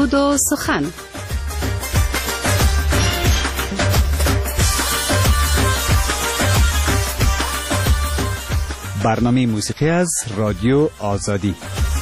سرود و سخن. برنامه موسیقی از رادیو آزادی.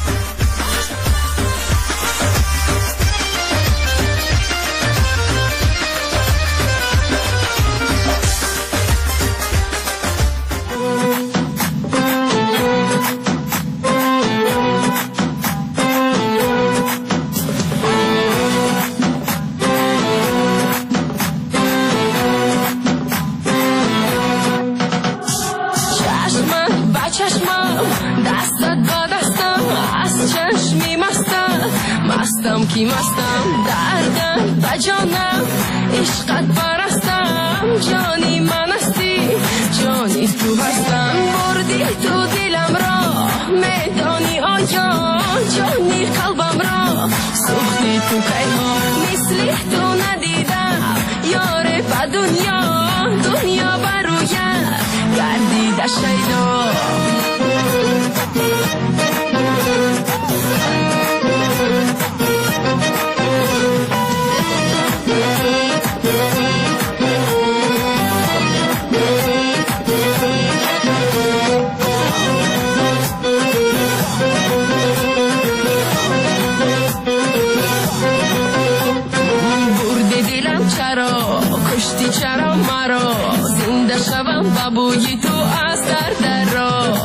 کی مستم دردم و جانم عشقت برستم جانی من هستی جانی تو هستم بردی تو دلم را میدانی آیا جانی قلبم را سوختی تو کیها مثلی تو ندیدم یاره با دنیا برویه گردیده شیدا چرا مرا زنده شوم بابوی تو از در را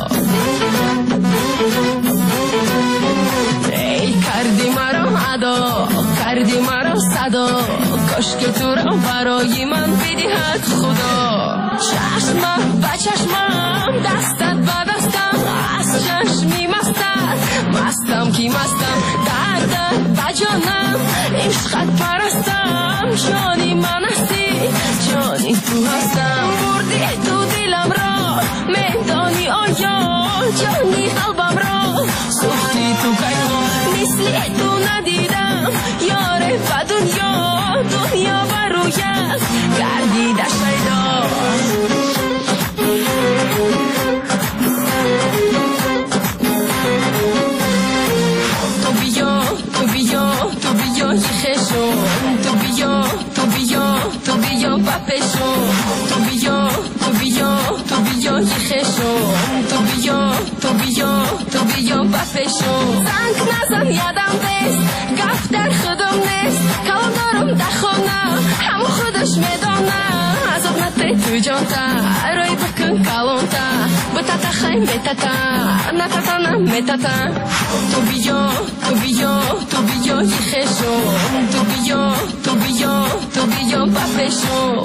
ای کردی مرا ادا کردی مرا صدا کاش که تو را برای من بدهد خدا چشمم با چشمم دستت با دستم از چشمی مستم کی مستم دردت با جانم عشقت پرستم جانی من هستی جانی تو هستم بردی تو دلم را میدانی آیا جانی قلبم را سوختی تو کیها مثلی تو ندیدم یاره و دنیا برویه گردیده شیدا تو بیا بپشو تو بیا یخشو تو بیا بپشو زنگ نزن یادم بست گفت در خودم نیست کلام دارم در خونه همو خودش میدانه عذاب نتری تو جانتا روی بکن کلانتا بتاتا خیم بتاتا نتاتا نمیتاتا تو بیا یخشو تو بیا بپشو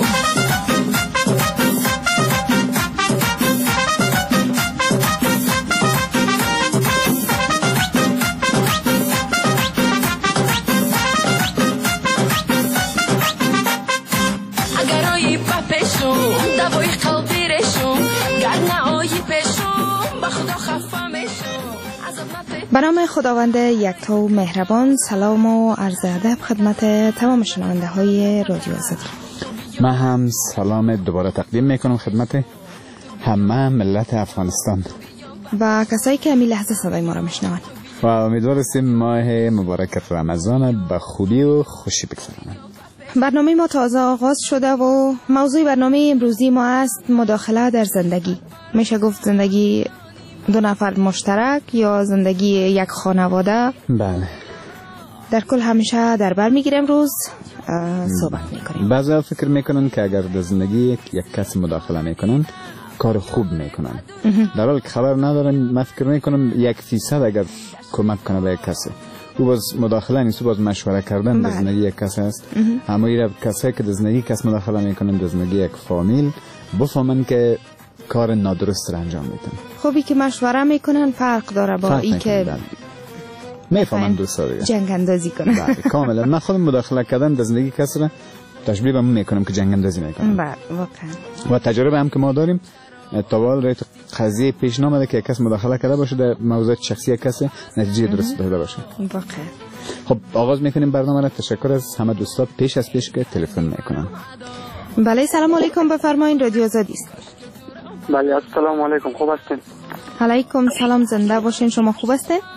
اگر آیی بپشو دوای قلبی رشو گر نه آیی پشو با خدا خفه میشو به نام خداوند یکتا و مهربان. سلام و عرض ادب خدمت تمام شنونده های رادیو آزادی. من هم سلام دوباره تقدیم میکنم خدمت همه ملت افغانستان و کسایی که امی لحظه صدای ما را میشنوند و امیدواریم ماه مبارک رمضان به خوبی و خوشی بگذرانند. برنامه ما تازه آغاز شده و موضوع برنامه امروزی ما است مداخله در زندگی. میشه گفت زندگی دو نفر مشترک یا زندگی یک خانواده. بله. در کل همیشه در بر میگیریم روز صحبت میکنیم. بعضی فکر میکنن که اگر در زندگی یک کس مداخله میکنن کار خوب میکنن، در حالی که خبر ندارن. من فکر میکنم 1% اگر کمک کنه به یک کسی او باز مداخله نیست، او باز مشوره کردن در زندگی یک کس است. اما این کسایی که در زندگی کس مداخله میکنن در زندگی یک فامیل بفهمن که کار نادرست را انجام میدن. خوبی که مشوره میکنن فرق داره با این که میفهمن دوستا دیگه جنگ اندازی کنن. بله کاملا. من خودم مداخله کردن در زندگی کسی را تشبیه به میکنم که جنگ اندازی میکنم. بله واقعا. و تجربه هم که ما داریم تا حال قضیه پیش نامده که کس مداخله کرده باشه در موضوع شخصی کسی نتیجه درست داده باشه. واقعا. خب آغاز میکنیم برنامه را. تشکر از همه دوستا پیش که تلفن میکنن. بله سلام علیکم، بفرمایید رادیو آزادی است. بله السلام علیکم، خوب هستین؟ علیکم سلام، زنده باشین. شما خوب هستین؟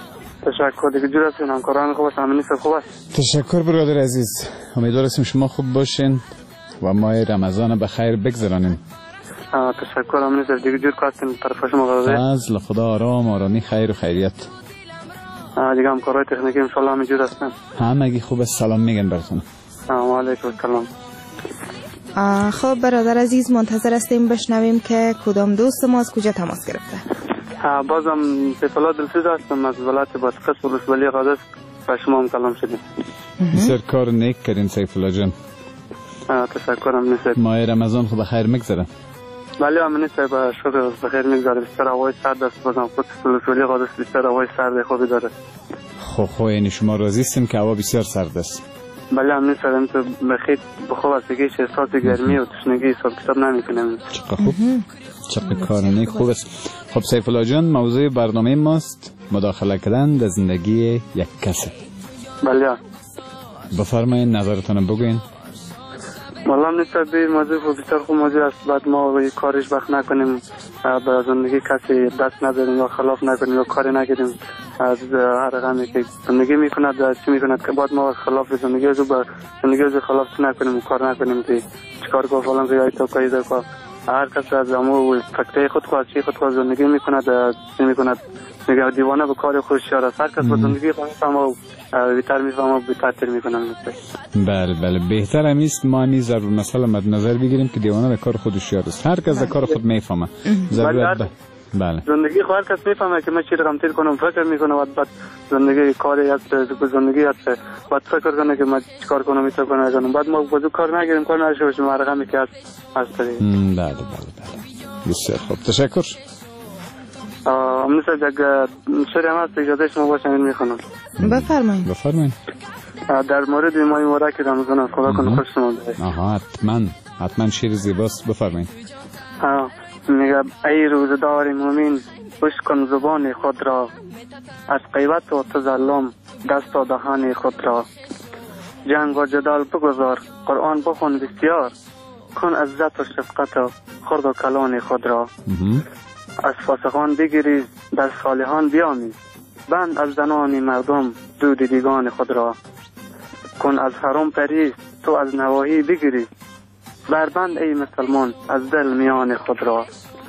تشکر دیگه. جور هستین همکاران خوب است؟ امنی خوب است؟ تشکر برادر عزیز، امیدوارم شما خوب باشین و ماه رمضان به خیر بگذرانیم. تشکر امنی صاحب دیگه. جور کارتین طرف شما قضیه؟ فضل خدا، آرامی، خیر و خیریت. دیگه همکارای تکنیکی ان شاء الله همینجور هستن. همگی خوب است، سلام میگن براتون. و علیکم السلام. خب برادر عزیز منتظر هستیم بشنویم که کدام دوست ما از کجا تماس گرفته. بازم سیفالله دلسوز هستم از ولایت بادغیس ولسوالی قادس و شما هم کلام شدیم. بسیار کار نیک کردین سیفالله جان. تشکر امنی صاحب. ماه رمضان خوب خیر میگذره؟ بله امنی صاحب شکر بخیر میگذره. بسیار هوای سرد است. بازم خود ولسوالی قادس بسیار هوای سرد خوبی داره. خب یعنی شما راضی هستین که هوا بسیار سرد است؟ بله امنی صاحب تو بخیر بخوب است که احساس گرمی و تشنگی حساب کتاب نمیکنم. چقدر خوب، چقدر کار نیک خوب است. خب سیفالله جان، موضوع برنامه ماست مداخله کردن در زندگی یک کسی. بله بفرمایید نظرتون بگوین. والله نسبت به موضوع بسیار خوب موضوع است. بعد ما کارش وقت نکنیم، به زندگی کسی دست نداریم یا خلاف نکنیم یا کاری نکنیم از هر رقمی که زندگی میکند چی میکند که بعد ما خلاف زندگی از خلاف چی نکنیم، کار نکنیم که چیکار کنم فلان یا تو کاری داره. هر کس از امو فکر خود خواهد چی خود زندگی میکند چی میکند میگه دیوانه به کار خودش است. هر کس با زندگی خودش هم بیتر میفهمه بیتر میکنم. بله بهتر است ما نیز ضرور مثلا مد نظر بگیریم که دیوانه به کار خودش است. هر کس کار خود میفهمه. ضرورت بله زندگی هر کس میفهمه که من چی رقم تیر کنم، فکر میکنه بعد زندگی کاری است، زندگی است، بعد فکر کنه که من چیکار کنم میتونم کنم، بعد ما بازو کار نگیریم، کار نشه باشیم هر رقمی که هست. بله بسیار خوب، تشکر. امروز یک شعری هم هست اجازه شما باشه من میخونم. بفرمایید. در مورد ماه مبارک رمضان است. خدا کنه خوش شما بده. حتما شعر زیباست، بفرمایید. میگه ای روزدار مومن بشکن زبان خود را، از غیبت و تظلم دست و دهان خود را. جنگ و جدال بگذار، قرآن بخون بسیار، کن عزت و شفقت و خرد و کلان خود را. از فاسقان بگیری در صالحان بیامیز، بند از زنان مردم دود دیگان خود را. کن از حرام پریز تو از نواهی بگیری، بربند ای مسلمان از دل میان خود را.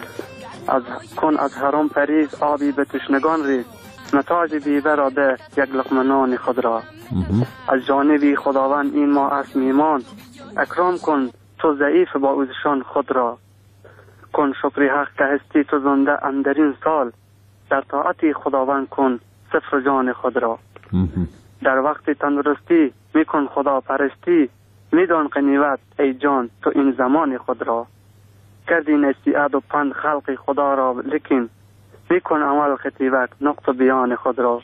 کن از حرام پریز آبی به تشنگان ریز، نتاج بی براده یک لقمه نان خود را. از جانبی خداوند این ما است میمان، اکرام کن تو ضعیف با اوزشان خود را. کن شکر حق که هستی تو زنده اندرین سال، در طاعت خداوند کن صفر جان خود را. در وقت تندرستی میکن خدا پرستی، میدان قنیمت ای جان تو این زمان خود را. کردی نصیحت و پند خلق خدا را، لیکن میکن اول خطیبک نقط بیان خود را.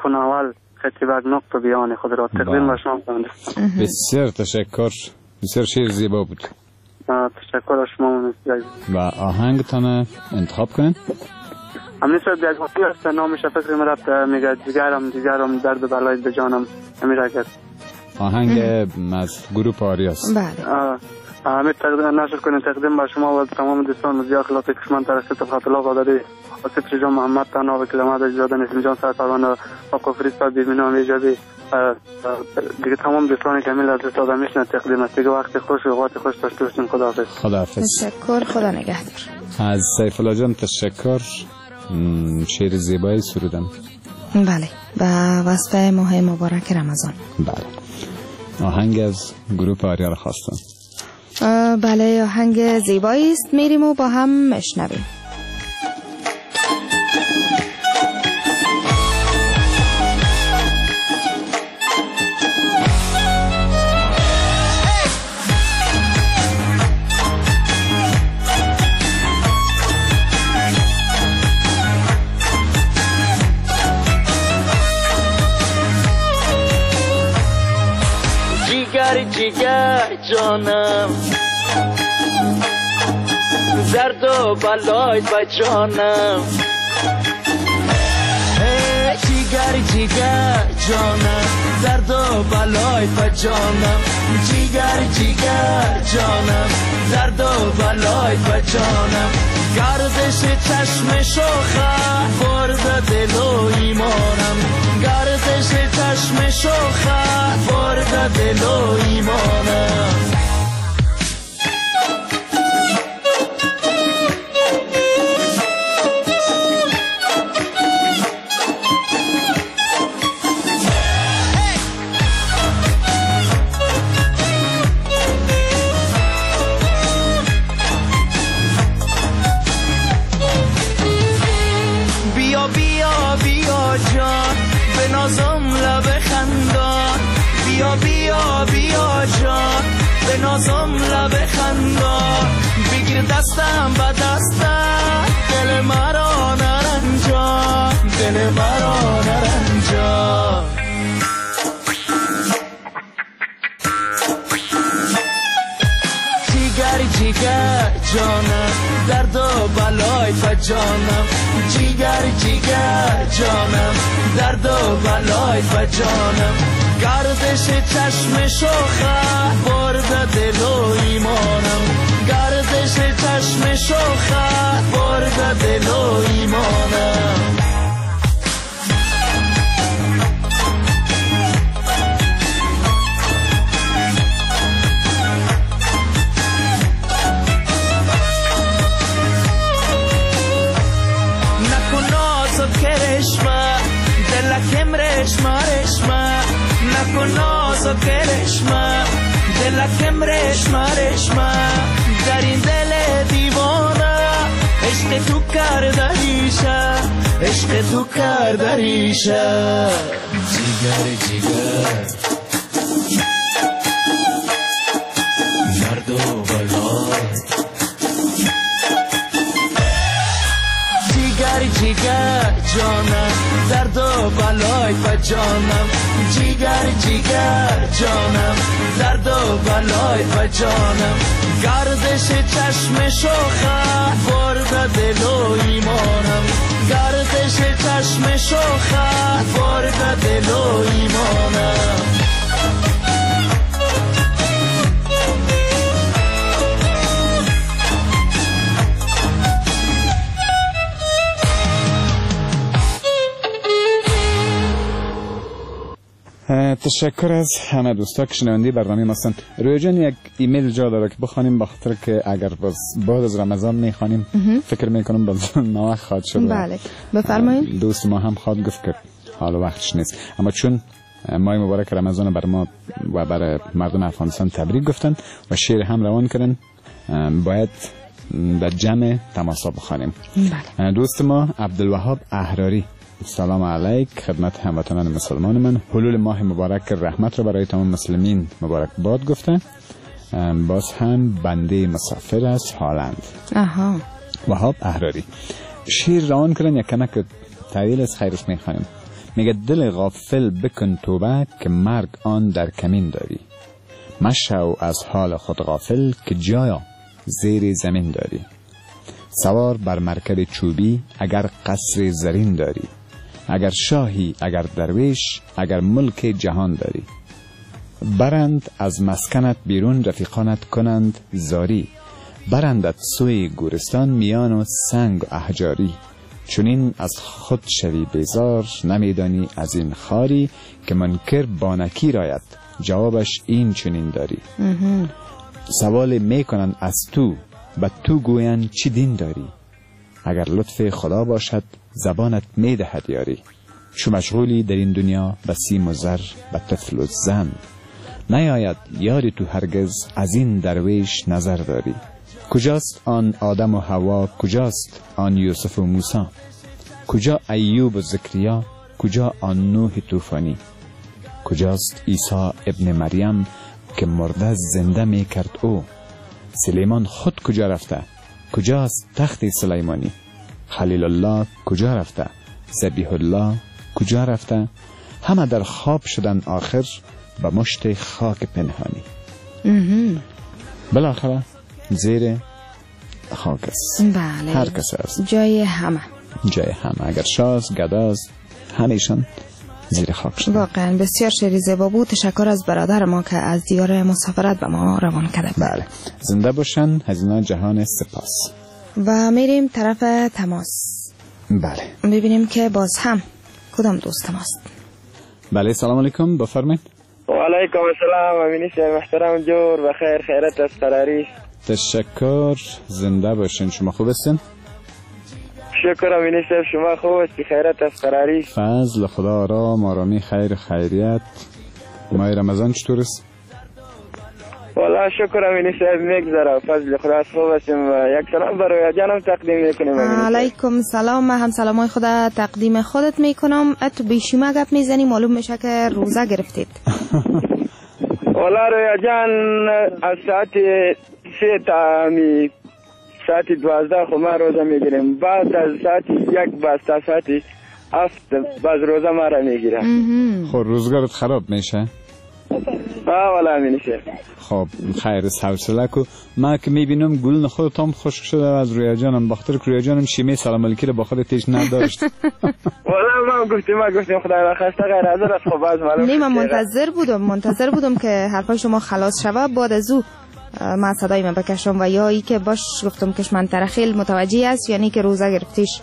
تقدیم به شما کنم. بسیار تشکر، بسیار شعر زیبا بود. تشکر از شما. و آهنگتان انتخاب کنین. امنی صاحب یک وقتی است نامش فکر مرد میگه دیگرم درد بلای به جانم امیره کرد. آهنگ از گروه آریاست. بله. همه تقدیم نشر کنین. تقدیم به شما و تمام دوستان مزی اخلاق کشمن ترسیت خط الله قادری آصف رجا محمد تنها و کلمات اجزاده نسیم جان سرطان و قفری صاحب بیمینو هم ایجابی دیگه تمام دوستانی که میل از دستاده میشنه تقدیم است. دیگه وقت خوش و اوقات خوش داشته باشیم. خداحافظ. تشکر، خدا نگهدار. از سیفالله جان تشکر. شعر زیبایی سرودن. بله، و وصف ماه مبارک رمضان. بله. آهنگ از گروه آریا را خواستن. بله، آهنگ زیبایی است. میریم و با هم میشنویم. جیگر جانم درد و بلای با جانم جیگر جانم درد و بلای با جانم جیگر جانم درد و بلای با جانم گردش چشم شوخه برد دل و ایمانم گردش چشم شوخه برد دل و ایمانم نازم لب خندا بگیر دستم با دستم دل مرا نرنجا دل مرا نرنجا جیگر جیگر جانم درد و بلای با جانم جیگر جیگر جانم درد و بلای با جانم گردش چشم شوخه برد دل و ایمانم گردش چشم شوخه برد دل و ایمانم نکن ناز و کرشمه دلکم رشمه رشمه نکن ناز و کرشمه دلکم رشمه رشمه در این دل دیوانه عشق تو کرده ریشه عشق تو کرده ریشه جیگر جیگر درد و بلای جیگر جیگر جانم درد و بلای با جانم جیگر جیگر جانم درد و بلای با جانم گردش چشم شوخه برد دل و ایمانم گردش چشم شوخه برد دل و ایمانم تشکر از همه دوستا که شنونده برنامه ما هستند. رویا جان یک ایمیل جا داره که بخوانیم بخاطر که اگر بعد از رمضان میخوانیم فکر میکنم باز نوع خواهد شد. بله بفرمایید. دوست ما هم خواهد گفت که حال و وقتش نیست، اما چون ماه مبارک رمضان بر ما و برای مردم افغانستان تبریک گفتن و شعر هم روان کردن، باید در جمع تماسا بخوانیم. بله. دوست ما عبدالوهاب احراری، سلام علیک خدمت هموطنان مسلمان من، حلول ماه مبارک رحمت را برای تمام مسلمین مبارک باد گفته. باز هم بنده مسافر از هالند. وهاب احراری شیر روان کردن، یک کمک طویل از خیرش میخوانیم. میگه دل غافل بکن توبه که مرگ آن در کمین داری، مشو از حال خود غافل که جایا زیر زمین داری، سوار بر مرکب چوبی اگر قصر زرین داری، اگر شاهی اگر درویش اگر ملک جهان داری، برند از مسکنت بیرون رفیقانت کنند زاری، برندت سوی گورستان میان و سنگ و احجاری، چونین از خود شوی بیزار نمیدانی از این خاری، که منکر بانکی راید جوابش این چونین داری. سوال میکنن از تو و تو گوین چی دین داری، اگر لطف خدا باشد زبانت میدهد یاری، چو مشغولی در این دنیا به سیم و زر به طفل و زن، نیاید یاری تو هرگز از این درویش نظر داری، کجاست آن آدم و حوا، کجاست آن یوسف و موسی، کجا ایوب و زکریا، کجا آن نوح طوفانی، کجاست عیسی ابن مریم که مرده زنده می کرد او، سلیمان خود کجا رفته، کجاست تخت سلیمانی، خلیل الله کجا رفته، ذبیح الله کجا رفته، همه در خواب شدن آخر به مشت خاک پنهانی. بالاخره زیر خاک است. بله. هر کس است. جای همه. اگر شاست گداست همیشان زیر خاک شد. واقعا بسیار شعر زیبا بود. تشکر از برادر ما که از دیار مسافرت به ما روان کرده. بله. زنده باشن. هزینه جهان سپاس. و میریم طرف تماس. بله ببینیم که باز هم کدام دوست ماست. بله سلام علیکم بفرمایید. و علیکم السلام امینی شهر محترم جور و خیر خیرت از قراری. تشکر زنده باشین. شما خوب هستین؟ شکر امینی شهر شما خوب هستی خیرت از قراری. فضل خدا آرام آرامی خیر خیریت. ماه رمضان چطور است؟ والا شکر امینی شهر میگذره فضل خدا از خوب هستیم و یک سلام برای جانم تقدیم میکنیم. علیکم سلام. من هم سلامای خود تقدیم خودت میکنم. تو بیشیمه گپ میزنی معلوم میشه که روزه گرفتید. والا رویا جان از ساعت 3 تا ساعت 12 خب ما روزه میگیریم. بعد از ساعت 1 باز تا ساعت 7 باز روزه ما را میگیرم. خب روزگارت خراب میشه؟ والا امینیشه. خب خیر حوصله کو. من که میبینم گل خودتام خشک شده از رویا جانم بخاطر که رویا جانم شیمه سلام علیکی رو بخاطر تیش نداشت. والا ما گفتیم خدای نخواسته غیر حاضر است. خب باز معلوم نه من منتظر بودم که حرفای شما خلاص شود. بعد از او من صدای من بکشم و یا ای که باش گفتم کشمن ترخیل متوجه است یعنی که روزه گرفتیش.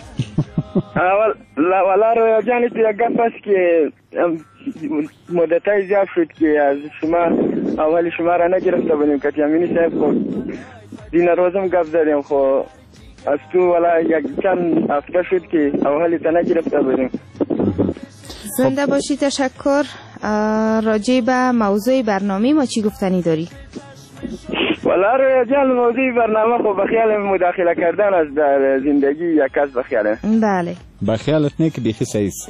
والا رویا جانی تو یک گفت است که مدتای زیاد شد که از شما اولی شما را نگرفته بودیم که امینی صاحب خب دین روزم گفت زدیم. خب از تو والا یک چند هفته شد که اولی تا نگرفته بودیم. زنده باشی. تشکر. راجع به موضوع برنامه ما چی گفتنی داری؟ والا رویا جان موضوع برنامه خب بخیال مداخله کردن از در زندگی یک کس بخیاله. بله بخیالت نه که بیخی صحیح است.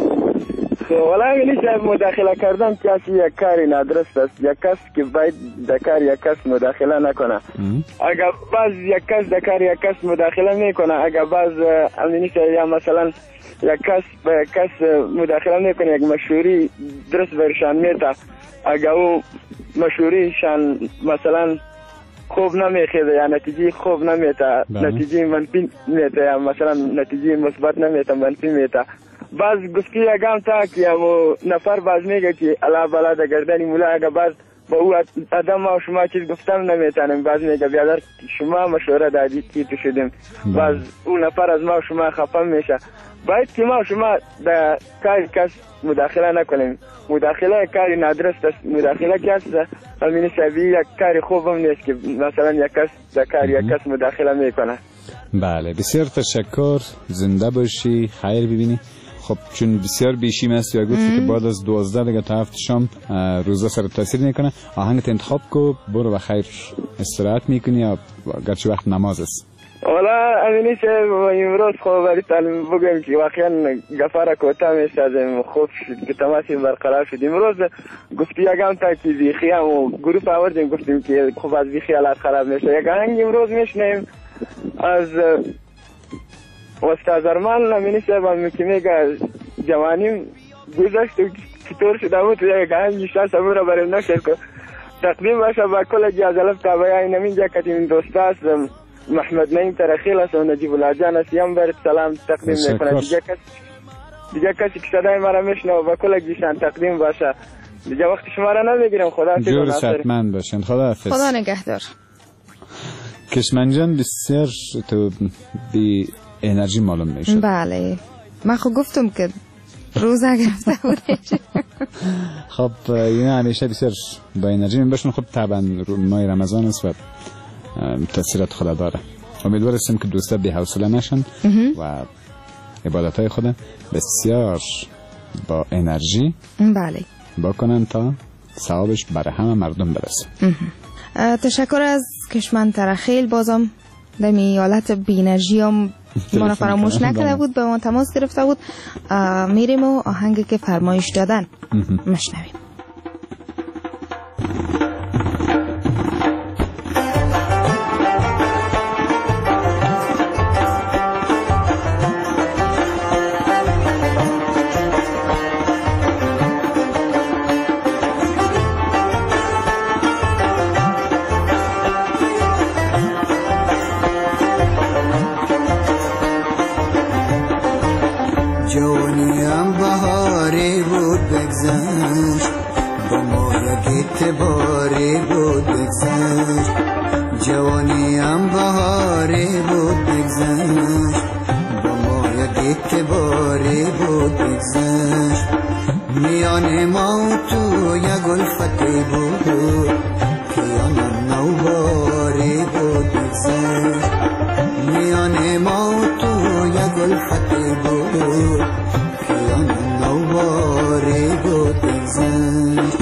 والا امینی صاحب مداخله کردن کسی یک کاری نادرست است. یک کس که باید در کار یک کس مداخله نکنه. اگر باز یک کس در کار یک کس مداخله میکنه اگر باز امینی صاحب یا مثلا یک کس به یک کس مداخله میکنه یک مشهوری درست برشان میتا اگر او مشهوریشان مثلا خوب نمیخیده یا نتیجه خوب نمیتا نتیجه منفی میتا یا مثلا نتیجه مثبت نمیتا منفی میتا باز گفتی اگم تا که و نفر باز میگه که علا بلا در گردنی مولا اگر باز با او آدم و شما چیز گفتم نمیتانم باز میگه بیادر شما مشوره دادی که تو شدیم باز اون نفر از ما و شما خفه میشه. باید که ما و شما در کار کس مداخله نکنیم. مداخله کاری نادرست است. مداخله کس امینی صاحبی یک کاری خوب هم نیست که مثلا یک کس در کار یک کس مداخله میکنه. بله بسیار تشکر. زنده باشی خیر ببینی. خب چون بسیار بیشیم است یا گفتی که بعد از 12 دیگه تا 7 شام روزه سر تاثیر میکنه آهنگت انتخاب کو برو و خیر استراحت میکنی یا گرچه وقت نماز است. والا امینی صاحب امروز خوب ولی تعلیم بگم که واقعا گفاره کوتا میسازم خوب شد که تماسی برقرار شد. امروز گفتی یکم تا که بیخی هم و گروپ آوردیم گفتیم که خوب از بیخی حالات خراب میشه. یک آهنگ امروز میشنیم از استاد ارمان امینی صاحب هم که میگه جوانیم گذشت و چطور شده بود یک آهنگ شاید سمون را بریم نشد که تقدیم باشه با کل جازلف تابعی اینمین جا کتیم این دوست است محمد نعیم ترخیل است و نجیب الله جان است یم برد سلام تقدیم میکنه. دیگه کسی که صدای مرا میشنه و با کل گیشان تقدیم باشه. دیگه وقت شما را نمیگیرم. خدا جور صحتمند باشین. خدا حافظ. خدا نگهدار. کشمنجان بسیار تو بی انرژی معلوم میشه. بله من خب گفتم که روزه گرفته بودش. خب اینا همیشه بسیار با انرژی میباشن. خب طبعا ماه رمضان است و تاثیرات خدا داره. امیدوار هستیم که دوستا بی حوصله نشن و عبادتهای خود بسیار با انرژی بله بکنن تا ثوابش برای همه مردم برسه. تشکر از کشمن ترخیل. بازم در حالت بی انرژی هم ما فراموش نکرده بود به ما تماس گرفته بود. میریم و آهنگی که فرمایش دادن مشنویم. جوانیم بهاری بود بگذشت بگذشت با ما یک اعتباری بود بگذشت میان ما و تو یک الفتی بود که آنم نوباری بود بگذشت میان ما و تو یک الفتی بود که آنم نوباری بود بگذشت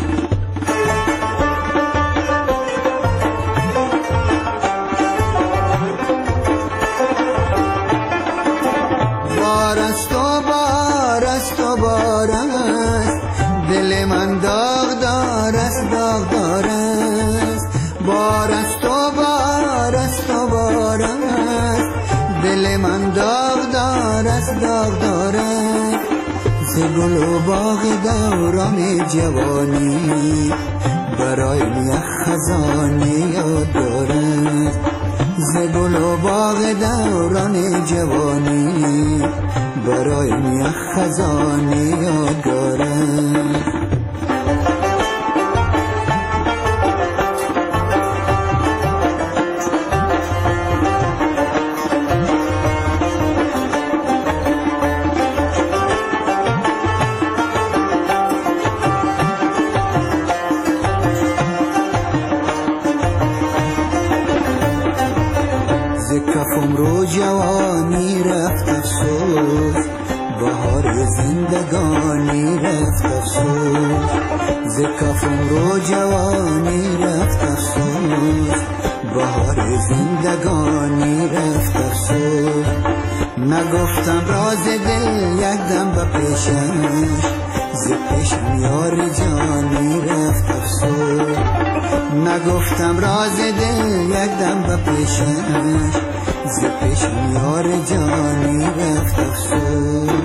دل من داغدار است داغدار است بار است و بار است و بار است دل من داغدار است داغدار است ز گل و باغ دوران جوانی برای یک خزانی یادگار است ز گل و باغ دوران جوانی برای یک خزانی یادگار است کفم رو جوانی رفت افسوس بهار زندگانی رفت افسوس ز کفم رو جوانی رفت افسوس بهار زندگانی رفت افسوس نگفتم راز دل یک دم به پیشش ز پیشم یار جانی رفت افسوس نگفتم راز دل یک دم به پیشش ز پیشم یار جانی رفت افسوس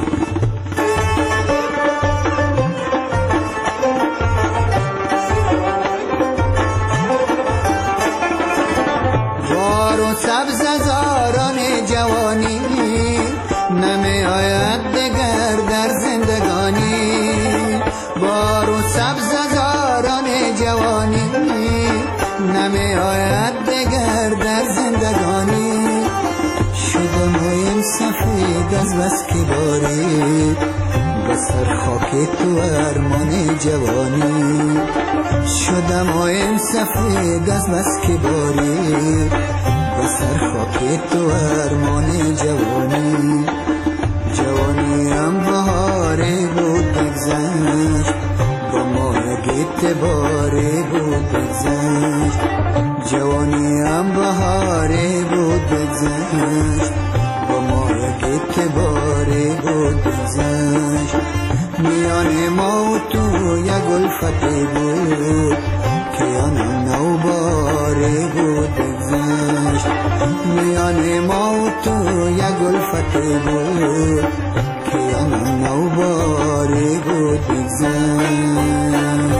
بار و سبز زاران جوانی نمی آید دگر در زندگانی بار و سبز زاران جوانی نمی آید دگر در زندگانی شدم این سفید از بس که باری بسر خاک تو ارمان جوانی شدم این سفید از بس که باری بسر خاک تو ارمان جوانی جوانی هم بهاری بود بگذشت با ما یک اعتباری بود بگذشت جوانی هم بهاری بود بگذشت با ما یک اعتباری بود بگذشت میان ما و تو یک الفتی بود که آنم نوباری بود بگذشت میان ما و تو یک الفتی بود که آنم نوباری بود بگذشت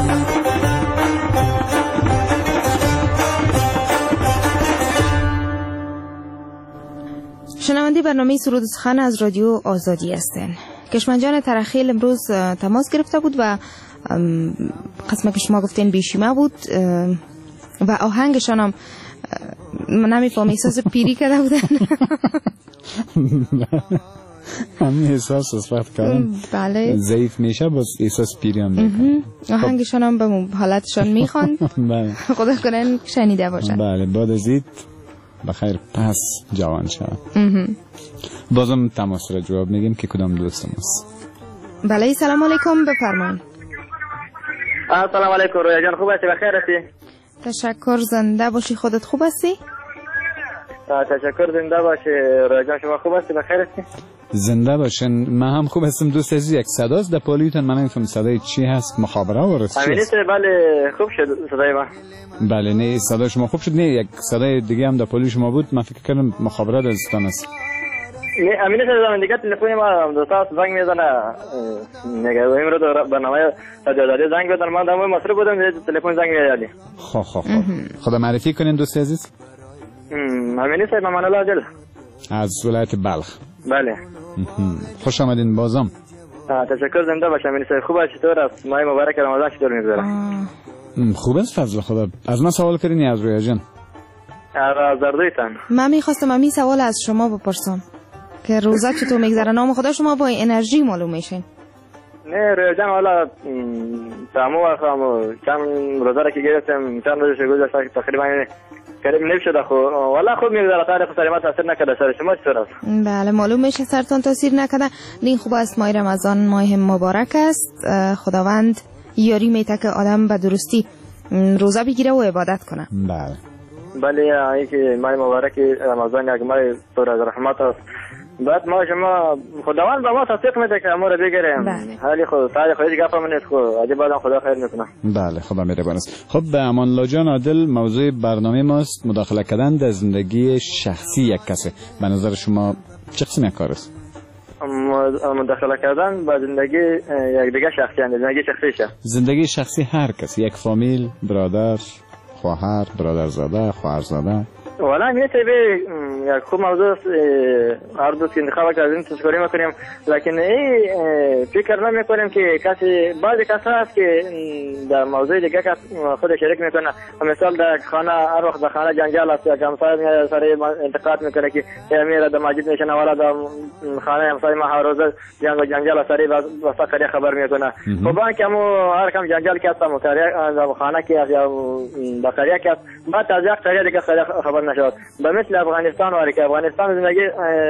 شنونده برنامه سرود سخن از رادیو آزادی هستند. کشمنجان ترخیل امروز تماس گرفته بود و قسمه که شما گفتین بیشیمه بود و آهنگشان هم نمیفهم احساس پیری کرده بودن. همین احساس از وقت کردن بله ضعیف میشه باز احساس پیری هم میکنه. آهنگشان هم به حالتشان میخوان. بله خدا کنن شنیده باشن. بله بعد از این بخیر پس جوان شد. بازم تماس را جواب میگیم که کدام دوست ماست. بله سلام علیکم بفرمایید. سلام علیکم رویا جان، خوب هستی؟ بخیر هستی؟ تشکر، زنده باشی. خودت خوب هستی؟ تشکر، زنده باشی رویا جان. شما خوب هستی؟ بخیر هستی؟ زنده باشین. من هم خوب هستم. دوست عزیز یک صداست در پالیوتن، من نمیفهم صدای چی هست، مخابره و رست چی هست؟ بله خوب شد صدای ما. بله نه صدای شما خوب شد. نه یک صدای دیگه هم در پالی شما بود، من فکر کردم مخابره دستان است. نه امینه زمان دیگه تلفن ما دوستا زنگ میزنه میگه امروز دو برنامه تجارتی زنگ بزنن، من دم مصرف بودم تلفن زنگ میاد. خب خدا معرفی کنین دوست عزیز. امینه صاحب من الله جل از ولایت بلخ. بله خوش آمدین بازم. تشکر، زنده باش امینه صاحب. خوب است؟ چطور است؟ ماه مبارک رمضان چطور میگذره؟ خوب است فضل خدا. از من سوال کردین از رویا جان؟ از دردویتان. من میخواستم همین سوال از شما بپرسم. که روزا چطور میگذره؟ نام خدا شما با انرژی معلوم میشین. نه روزان والا تمام وقتم چند روزا را که گرفتم چند روزش گذشت تقریبا قریب نمیشد خو والا خوب میگذره تاریخ سلامت تاثیر نکرده سر شما چطور است؟ بله معلوم میشه سرتون تاثیر نکرده. این خوب است، ماه رمضان ماه مبارک است. خداوند یاری میته که آدم به درستی روزه بگیره و عبادت کنه. بله بله این که ماه مبارک رمضان یک ماه پر از رحمت است. بعد ما شما خداوند به ما توفیق میده که ما رو بگیریم. حالی خود تاریخ خودی گپ هم نیست، خود عجب آدم خدا خیر میکنه. بله خدا مهربان است. خب به امان الله جان عادل، موضوع برنامه ماست مداخله کردن در زندگی شخصی یک کسی. به نظر شما چه قسم یک کار است؟ مداخله کردن به زندگی یک دیگه شخصی، زندگی شخصیشه. زندگی شخصی هر کسی، یک فامیل، برادر، خواهر، برادرزاده، خواهرزاده. والا میشه به یک خوب موضوع هر دوست که انتخاب کردیم تشکری میکنیم، لیکن این فکر نمیکنیم که کسی بعضی کسا هست که در موضوع دیگه خود شریک میکنه. مثال در خانه هر وقت در خانه جنجال است، یک همسایه میاد سر انتقاد میکنه که میره در مسجد میشنه والا در خانه همسایه ما هر روز جنگ و جنجال سری واسه کاری خبر میکنه. خب آن که هر کم جنجال که است در خانه که یا در قریه که است، بعد از یک قریه دیگه خبر نشد. به مثل افغانستان واری که افغانستان زندگی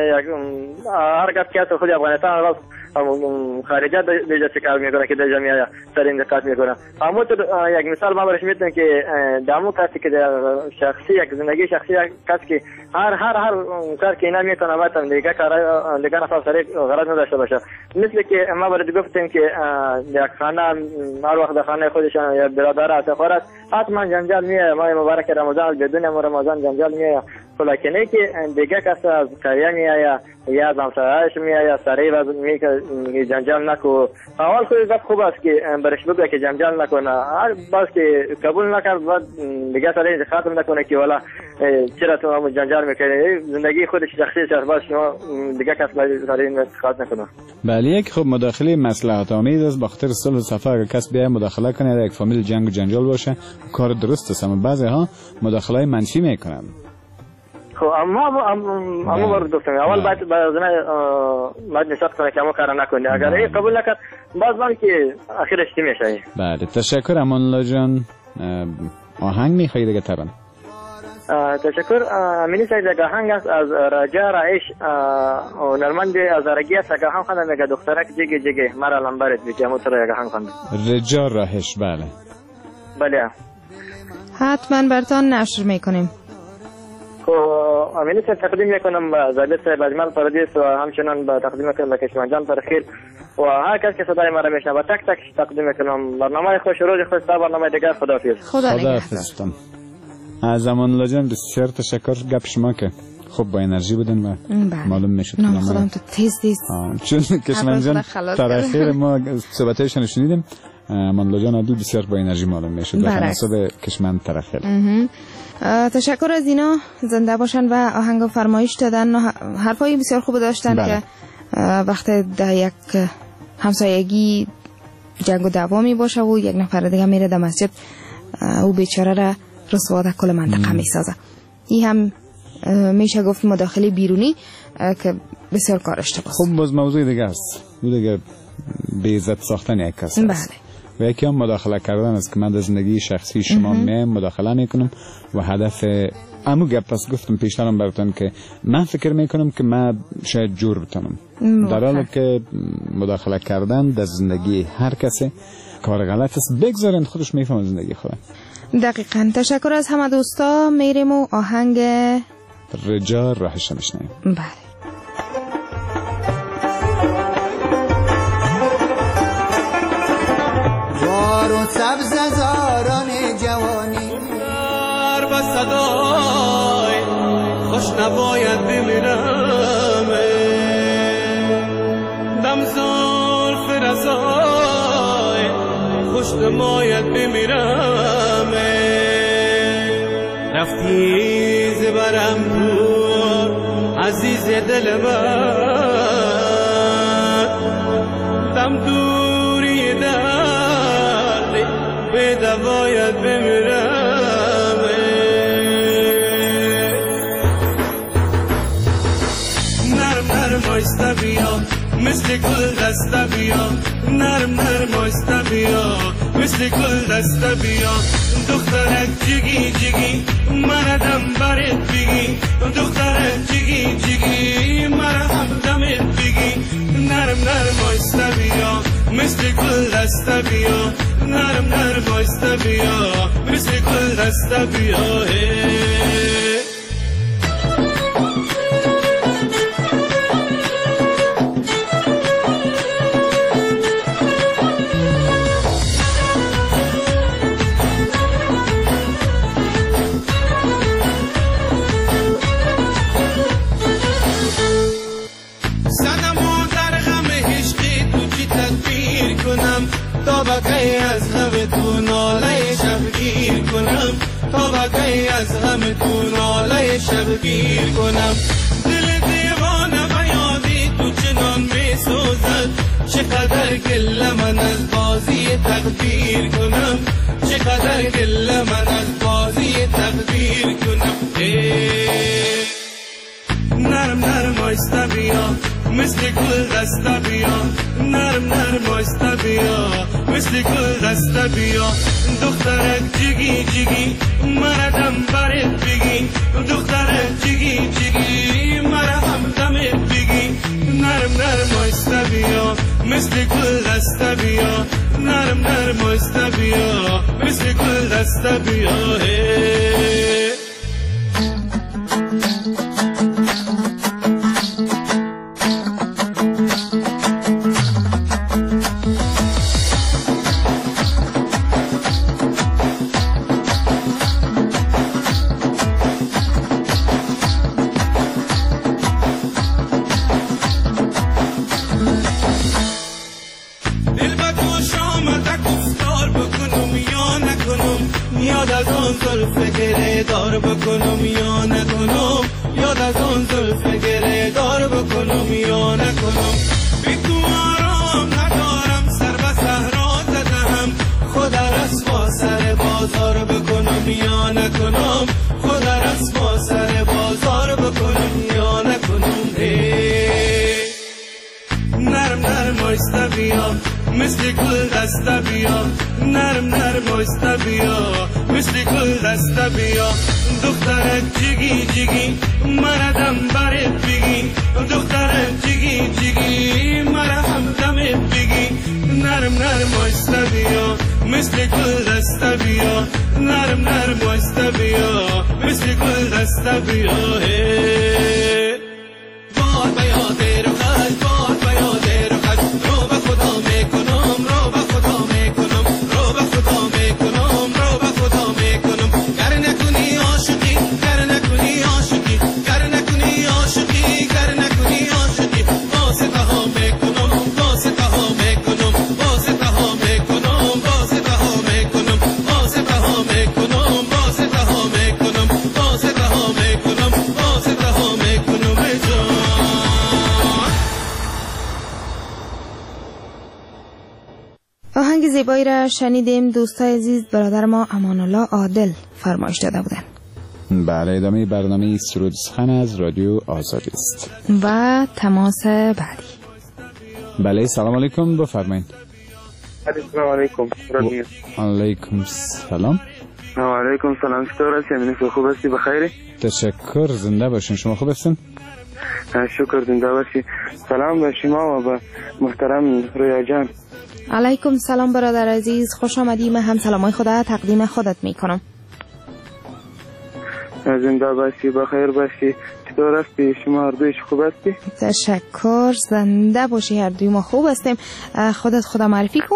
هر کس که خود افغانستان راست خارجه دیگه چکار میکنه که در جمعیه سر انتقاد میکنه. اما تو یک مثال ما برش میتونم که دامو کسی که شخصی یک زندگی شخصی کسی که هر کار که اینا میکنه بعد دیگه کار دیگه نفس سر غرض نداشته باشه. مثل که ما برای گفتیم که یک خانه هر وقت در خانه خودشان یا برادر است خورد حتما جنجال میه. ماه مبارک رمضان بدون رمضان جنجال میه، لیکن ای که دیگه کس از قریه میآید یا از همسایه‌اش میآید سریع و میگه جنجال نکو. اول خودت خوب است که برش بگه که جنجال نکنه، هر باز که قبول نکرد بعد دیگه سریع ختم نکنه که والا چرا تو هم جنجال میکنی. زندگی خودش شخصی است، باز شما دیگه کس سریع ختم نکنه. بله یک خوب مداخله مصلحت آمیز است. با خاطر صلح و صفا اگر کس بیاد مداخله کنه در یک فامیل جنگ و جنجال باشه کار درست است، اما بعضی ها مداخله منفی میکنن. اما برای دوستم اول باید نشاط کنه که اما کار نکنه. اگر این قبول نکرد باز من که آخرش چی میشه. بله تشکر امان الله جان. آهنگ میخوایی دیگه تران؟ تشکر. امینی ساید یک آهنگ است از رجا رایش و نرمند از رگی است که هم خواندم که دخترک جگه جگه مرا لنبرت بیتی همون طور یک آهنگ خواندم. رجا رایش. بله بله حتما برتان نشر میکنیم. امینی ساید تقدیم میکنم به زبیر صاحب اجمل پردیس و همچنان به تقدیم میکنم به کشمان جان پرخیل و هر کس که صدای مرا میشنه و تک تک تقدیم میکنم. برنامه خوش روز خوش تا برنامه دیگر. خداحافظ. خدا نگهدار. از امان الله جان بسیار تشکر. گپ شما که خوب با انرژی بودن و معلوم میشد نه خودم تو تیز چون کشمان جان تراخیر ما صحبتایشون شنیدیم. امان الله جان عادل بسیار با انرژی معلوم میشد و تناسب کشمن تراخیر. تشکر از اینا، زنده باشن و آهنگ فرمایش دادن. حرفای بسیار خوب داشتن که وقت در یک همسایگی جنگ و دعوا باشه و یک نفر دیگه میره در مسجد او بیچاره را رسوا در کل منطقه میسازه. این هم میشه گفت مداخله بیرونی که بسیار کار اشتباهه. خب باز موضوع دیگه است، اون دیگه به عزت ساختن یک کس است. بله. و یکی هم مداخله کردن است که من در زندگی شخصی شما مداخله نکنم و هدف امو گپ پس گفتم پیشترم براتون که من فکر میکنم که من شاید جور بتونم، در حالی که مداخله کردن در زندگی هر کسی کار غلط است. بگذارین خودش میفهمه زندگی خودم. دقیقاً. تشکر از همه دوستا. میریم و آهنگ رجا راهش میشنیم. بله. جوار و سبز زاران جوانی در به صدای خوش نباید بمیرم دم زلف رضای خوش نباید بمیرم رفتی زبرم دور عزیز دل من دم دوری درد به دوایت بمیرم نرم نرم آیسته بیا مثل گل دسته بیا نرم نرم آیسته بیا مثل گل دسته بیا دخترک جگی جگی مردم برت بگی دخترک جگی جگی مرهم دمت بگی نرم نرم آیسته بیا مثل گل دسته بیا نرم نرم آیسته بیا مثل گل دسته بیا تا بقی از همه تو ناله شبگیر کنم تا بقی از همه تو ناله شبگیر کنم دل دیوانه و یادی تو چنان می سوزد چقدر گله من از بازی تقدیر کنم چقدر گله من از بازی تقدیر کنم نرم نرم آیسته بیا مثل گل دسته بیا نرم نرم آیسته بیا مثل گل دسته بیا دخترک جگی جگی مردم برت بگی دخترک جگی جگی مرهم دمت بگی نرم نرم آیسته بیا مثل گل دسته بیا نرم نرم آیسته بیا مثل گل دسته بیا یاد از اون زلف گره دار بکنم یا نکنم یاد از اون زلف گره دار بکنم یا نکنم بی تو آرام ندارم سر به صحرا زدم خود رسوا سر بازار بکنم یا نکنم خود رسوا سر بازار بکنم یا نکنم نرم نرم آیسته بیا مثل گل دسته بیا نرم نرم آیسته بیا مثل گل دسته بیا دخترک جگی جگی مردم برت بگی دخترک جگی جگی مرهم دمت بگی نرم نرم آیسته بیا مثل گل دسته بیا نرم نرم آیسته بیا مثل گل دسته بیا باد به یاد رو خش باد به یاد رو خش رو به خدا میکنم رو به خدا میکنم رو به خدا میکنم رو به خدا میکنم گر نکنی عاشقی گر نکنی عاشقی گر نکنی عاشقی گر نکنی عاشقی واسطه ها میکنم واسطه ها میکنم واسطه ها میکنم واسطه ها میکنم واسطه ها میکنم واسطه ها میکنم واسطه ها میکنم واسطه ها میکنم آهنگ زیبایی را شنیدیم. دوستای عزیز برادر ما امان الله عادل فرمایش داده بودن. بله، ادامه برنامه سرود سخن از رادیو آزادی است و تماس بعدی. بله، سلام علیکم، بفرمایید. سلام علیکم. علیکم سلام. علیکم سلام. چطور هستی؟ خوب هستی؟ بخیری؟ تشکر، زنده باشین. شما خوب هستین؟ شکر، زنده باشی. سلام به شما و به محترم رویا جان. علیکم سلام برادر عزیز، خوش آمدی. من هم سلامای خدا تقدیم خودت میکنم. زنده باشی، بخیر باشی. چطور هستی؟ شما هر دویش خوب هستی؟ تشکر، زنده باشی. هر دوی ما خوب هستیم. خودت خدا معرفی کن.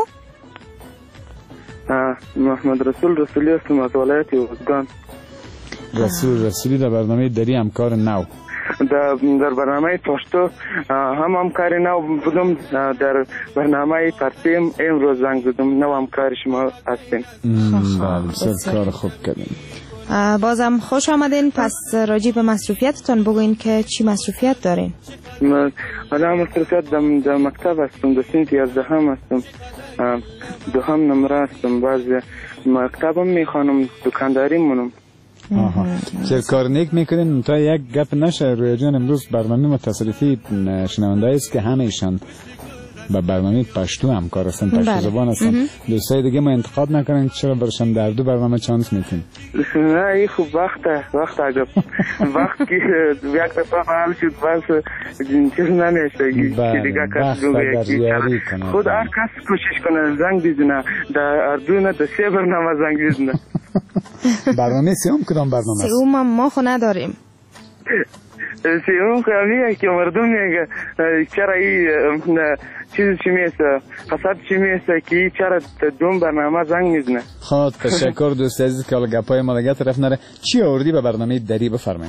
محمد رسولی هستم از ولایت یزدان. رسولی در برنامه دری همکار نو. در برنامه پشتو هم همکاری نو بودم. در برنامه ترتیم امروز زنگ زدم. نو همکار شما هستیم. بسیار کار خوب کردیم. بازم خوش آمدین. پس راجع به مصروفیتتون بگوین که چی مصروفیت دارین؟ حالا مصروفیت در مکتب هستم. در سنت 11 هستم. دوهم نمره هستم. بعض مکتبم میخوانم، دکانداری مونم. چه کار نیک میکنین تا یک گپ نشه روی جان. امروز برنامه ما تصریفی شنونده است که همه ایشان با برنامه پشتو همکار هستن، پشتو زبان هستن. دوستای دیگه ما انتقاد نکنن چرا برشان در دو برنامه چانس میتین. نه این خوب وقت عجب وقت که یک دفعه حال شد بس چیز نمیشه که دیگه کس دوگه خود هر کس کوشش کنه زنگ بزنه در اردونه در 3 برنامه زنگ بزنه. برنامه سیوم کدام برنامه است؟ سیوم ما خو نداریم. سیوم خواهیه که مردم میگه چرا این چیز چی میسته حسد چی میسته که چرا دوم برنامه زنگ میزنه. خب تشکر دوست عزیز که حالا گپای ما دیگه طرف نره. چی آوردی به برنامه دری بفرمایید؟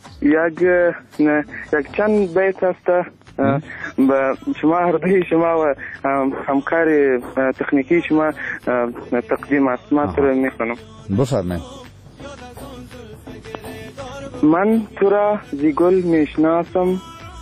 یک چند بیت هست به شما هر دوی شما و همکار تکنیکی شما تقدیم است. من تو میکنم. بفرمایید. من تو را زی گل میشناسم،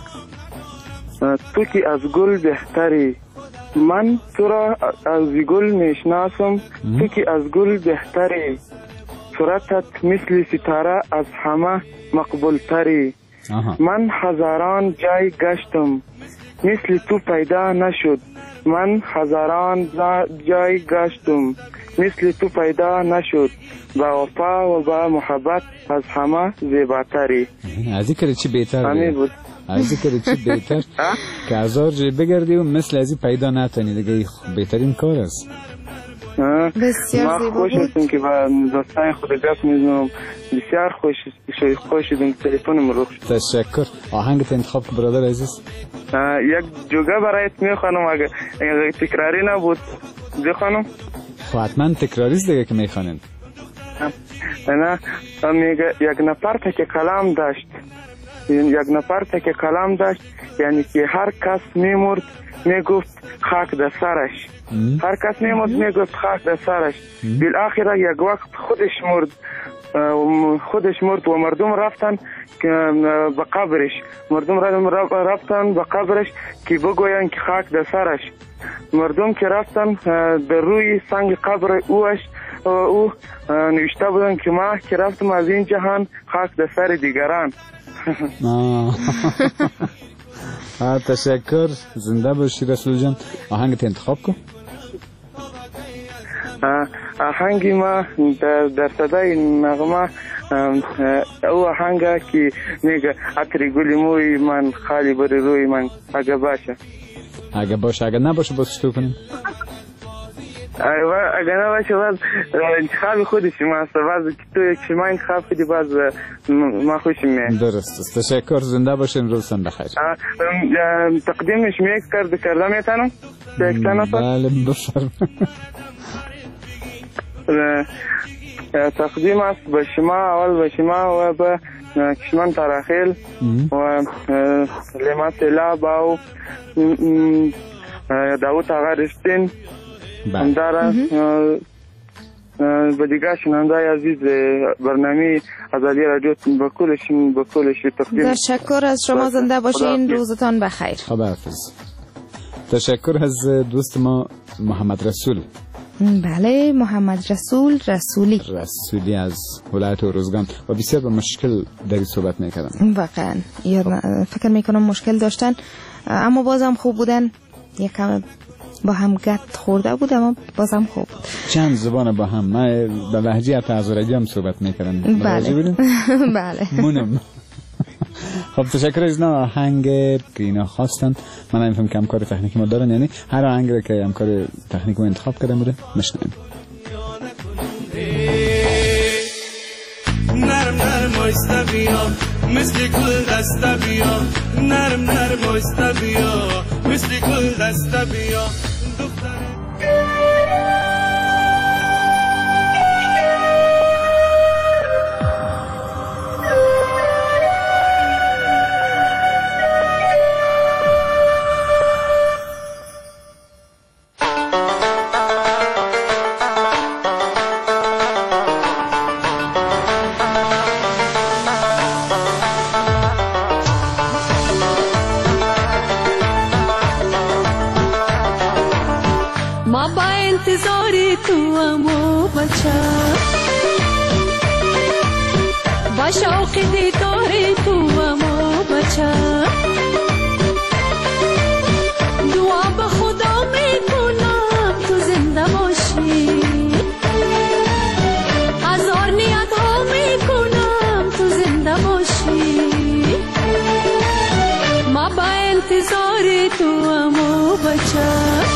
تو که از گل بهتری. من تو را از زی گل میشناسم، تو که از گل بهتری. صورتت مثل ستاره از همه مقبول تری. من هزاران جای گشتم مثل تو پیدا نشد. من هزاران جای گشتم مثل تو پیدا نشد. با وفا و با محبت از همه زیباتری. از این چی بهتر بود؟ از این چی بهتر که 1000 جای بگردی و مثل از این پیدا نتونی دیگه بهترین کار است. بسیار زیبا بود. خوش هستم که با دوستان خود گپ میزنم. بسیار خوش شدم. تلفنم رو تشکر. آهنگت انتخاب که برادر عزیز؟ یک جوگه برایت میخوانم اگه تکراری نبود بخوانم. حتما تکراری است دیگه که میخوانین. نه میگه یک نفر که کلام داشت، یک نفر که کلام داشت، یعنی که هر کس میمرد میگفت خاک در سرش. هر کس میمرد میگفت خاک در سرش. بالاخره یک وقت خودش مرد و مردم رفتن به قبرش. مردم رفتن به قبرش که بگوین که خاک در سرش. مردم که رفتن در روی سنگ قبر او نوشته بودن که ما که رفتم از این جهان خاک در سر دیگران. تشکر. زنده باشی رسول جان. آهنگت انتخاب کن. آهنگی ما در صدای نغمه او آهنگه که میگه عطر گل موی من خالی بر روی من. اگه باشه اگه نباشه باز چطور کنیم؟ اگه نباشه باز انتخاب خودش ماست. باز تو یک شما انتخاب کنی باز ما خوشم میاد. درست است. تشکر. زنده باشین. روزتان بخیر. تقدیمش کرده میتونم؟ بله بفرمایید. تقدیم است به شما، اول به شما و به کشمن تراخیل و لمات لاب و داوود آقا رشتین همدارن به دیگه شنونده عزیز برنامه ازادی رادیو به کلش تقدیم. تشکر از شما. زنده باشین. روزتان بخیر. خداحافظ. تشکر از دوست ما محمد رسول. بله محمد رسولی از ولایت اروزگان و بسیار با مشکل در صحبت میکردن. واقعا فکر میکنم مشکل داشتن اما بازم خوب بودن. یکم با هم گت خورده بود اما بازم خوب. چند زبان با هم. ما به لهجه افغانی هم صحبت میکردن. بله بله مونم. خب تشکر از اینا. آهنگ که اینا خواستن من نمیفهم که همکار تکنیکی ما دارن، یعنی هر آهنگی که همکار تکنیکی ما انتخاب کرده بوده مشنویم. نرم نرم آیسته بیا مثل گل دسته بیا. نرم نرم آیسته بیا مثل گل دسته بیا. شوق دیدار تو اما بچه دعا به خدا میکنم تو زنده باشی هزار نیت ها میکنم تو زنده باشی ما با انتظار تو اما بچه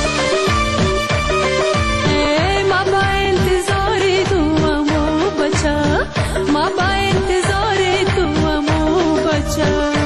ما با انتظار تو اما بچه ما با انتظار تو اما بچه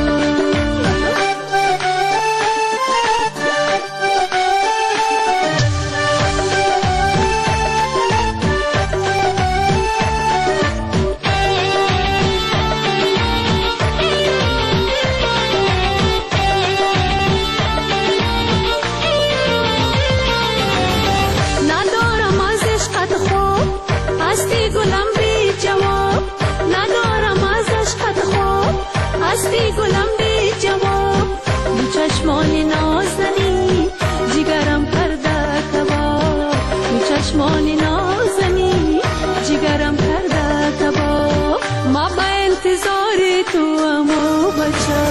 هستی گلم بی جواب دو چشمان نازنی جگرم کرده کباب دو چشمان نازنی جگرم کرده کباب ما با انتظار تو اما بچه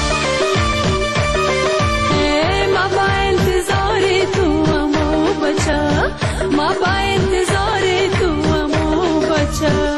ما با انتظار تو اما بچه ما با انتظار تو اما بچه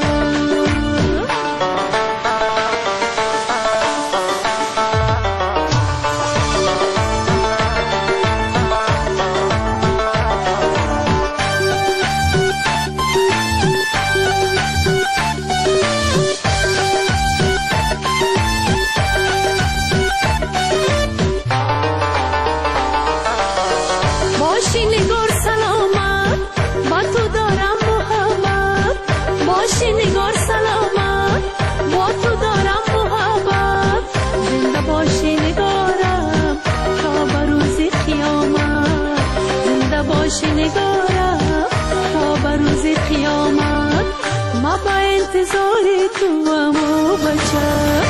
نگارم تا به روز قیامت ما با انتظار تو اما بچه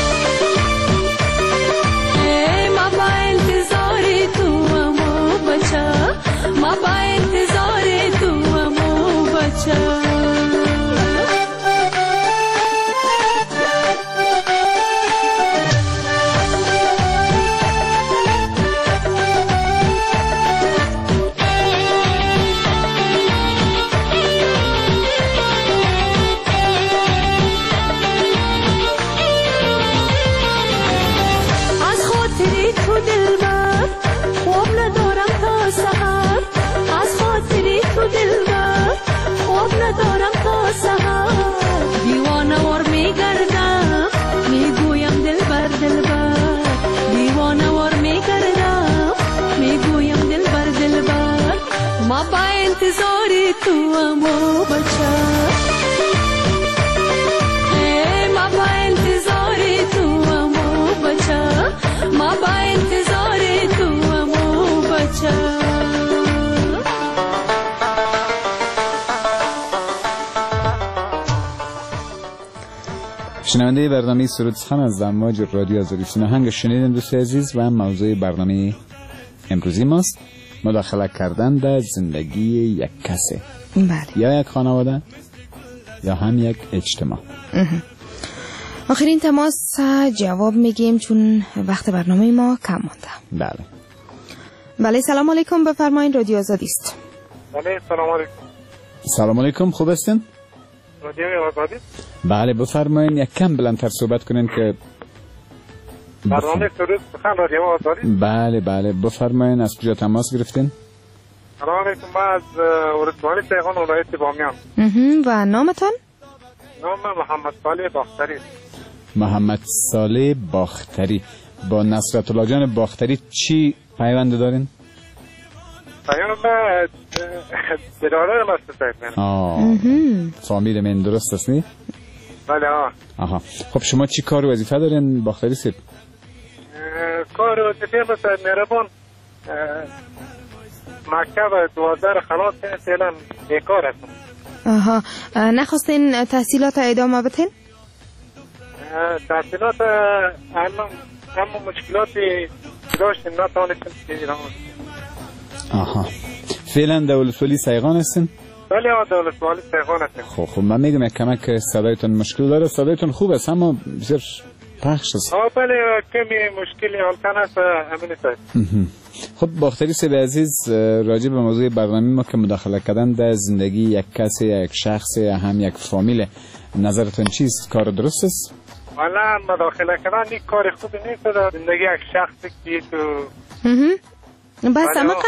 ما با انتظار تو اما بچه ما با انتظار تو اما بچه ندارم تا سحر دیوانه وار میگردم میگویم دلبر دلبر دیوانه وار میگردم میگویم دلبر دلبر ما با انتظار تو اما بچه ما با انتظار تو اما بچه ما با انتظار تو اما بچه شنونده برنامه سرود سخن از امواج رادیو آزادی سیماهنگ شنیدین دوست عزیز و موضوع برنامه امروزی ماست مداخله کردن در زندگی یک کسی بله یا یک خانواده یا هم یک اجتماع. آخرین تماس جواب میگیم چون وقت برنامه ما کم مونده. بله سلام علیکم بفرمایید رادیو آزادی است. بله سلام علیکم. سلام علیکم خوب هستین؟ رادیو آزادی؟ بله بفرمایید یک کم بلندتر صحبت کنین که برنامه سرود سخن رادیو آزادی؟ بله بله بفرمایید از کجا تماس گرفتین؟ سلام علیکم من از ولسوالی سیغان ولایت بامیان. و نامتان؟ نام محمد صالح باختری. محمد صالح باختری. با نصرت الله جان باختری چی پیوند دارین؟ پیوند بداره مستسید. فامیل من درست است نی؟ بله آها. خب شما چی کار و وظیفه دارین باختری صاحب؟ کار و وظیفه مثلا مهربان مکتب 12 خلاص فعلا بیکار هستم. آها. نخواستین تحصیلات ادامه بدین؟ تحصیلات اما مشکلاتی داشتیم نتوانستیم ادامه. آها. فعلا در ولسوالی سیغان هستین؟ بله بله عدالت والی تهران هستم. خب من میگم یک کمک صدایتون مشکل داره. صدایتون خوب است اما بسیار پخش است. بله کمی مشکلی حالتن است همین است. خب باختری سید عزیز، راجع به موضوع برنامه ما که مداخله کردن در زندگی یک کسی، یک شخص یا هم یک فامیل، نظرتون چیست؟ کار درست است؟ والا مداخله کردن یک کار خوبی نیست در زندگی یک شخصی که تو بس امقه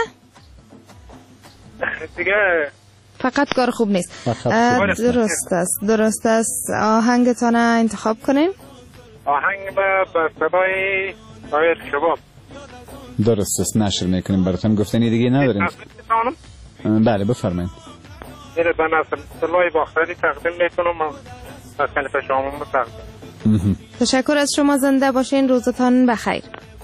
دیگه فقط کار خوب نیست. درست است. آهنگتان انتخاب کنیم. آهنگ به صدای شاعر شباب. درست است، نشر میکنیم براتون. گفتنی دیگه نداریم. بله بفرمایید. میره به نصرالله باختری تقدیم میکنم و خلیفه شامون تقدیم. تشکر از شما، زنده باشین، روزتان بخیر.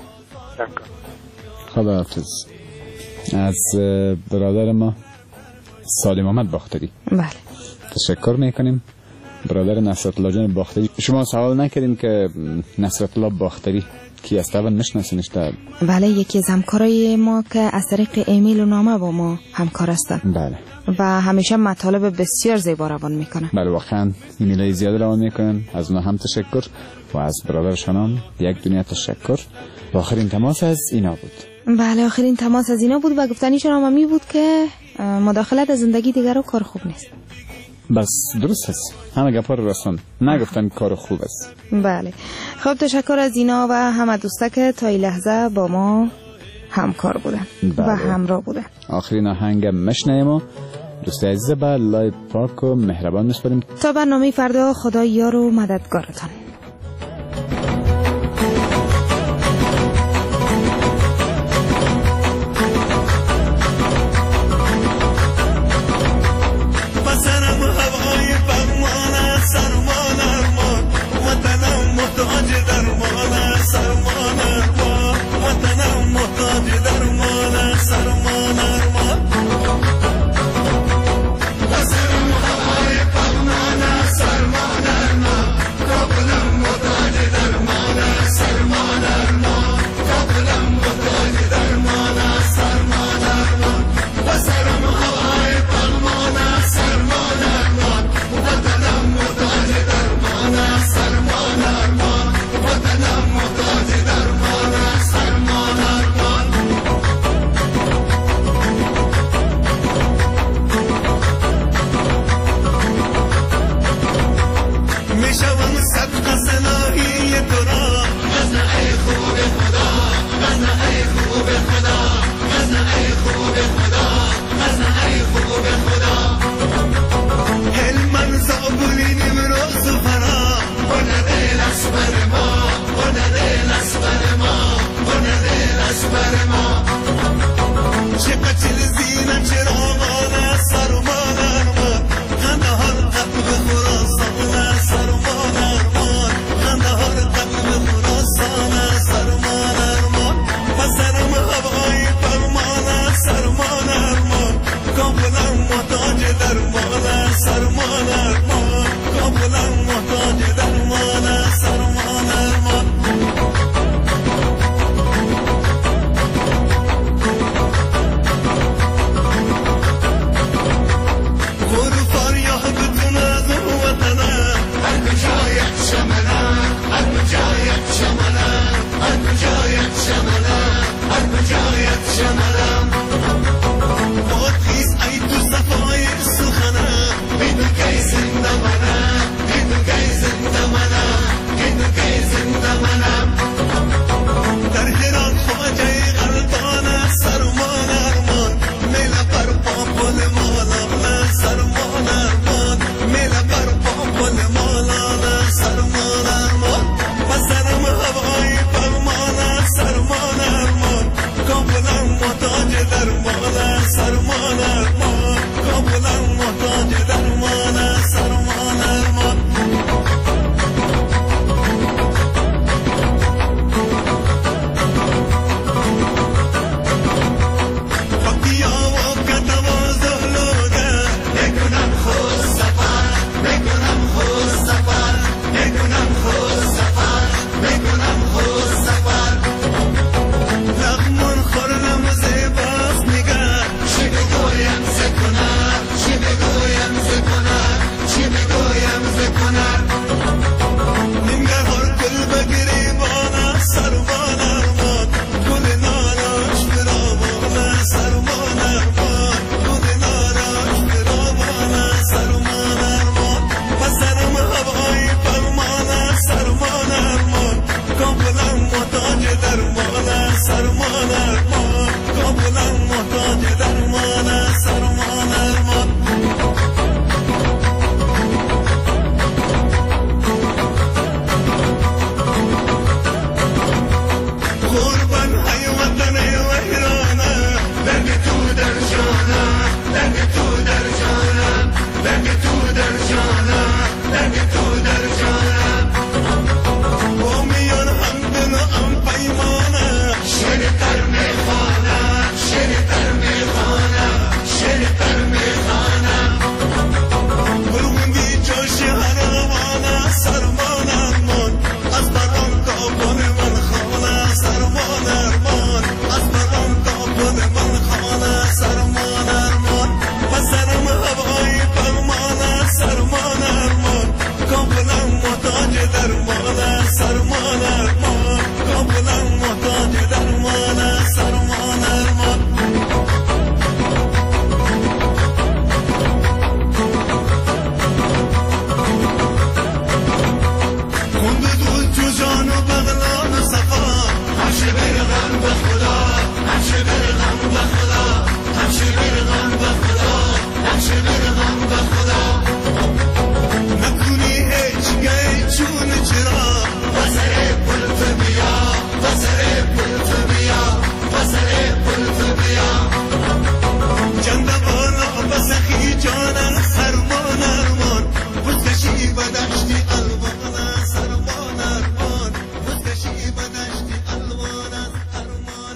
خداحافظ. از برادر ما سالم آمد باختری بله تشکر میکنیم. برادر نصرالله جان باختری، شما سوال نکردین که نصرالله باختری کی است؟ اول میشناسینش؟ بله، یکی از همکارای ما که از طریق ایمیل و نامه با ما همکار هستن. بله. و همیشه مطالب بسیار زیبا روان میکنن. بله واقعا ایمیلای زیاد روان میکنن. از اونها هم تشکر و از برادرشان هم یک دنیا تشکر. و آخرین تماس از اینا بود. بله آخرین تماس از اینا بود و گفتنیشون هم می بود که مداخلت از زندگی دیگر رو کار خوب نیست. بس درست است، همه گپا رو راستن نگفتن کار خوب است. بله خب تشکر از اینا و همه دوستا که تا این لحظه با ما همکار بودن و همراه بودن. آخرین آهنگ مشنیم و دوست عزیز به لای پاک و مهربان میسپاریم تا برنامه فردا. خدا یار و مددگارتان.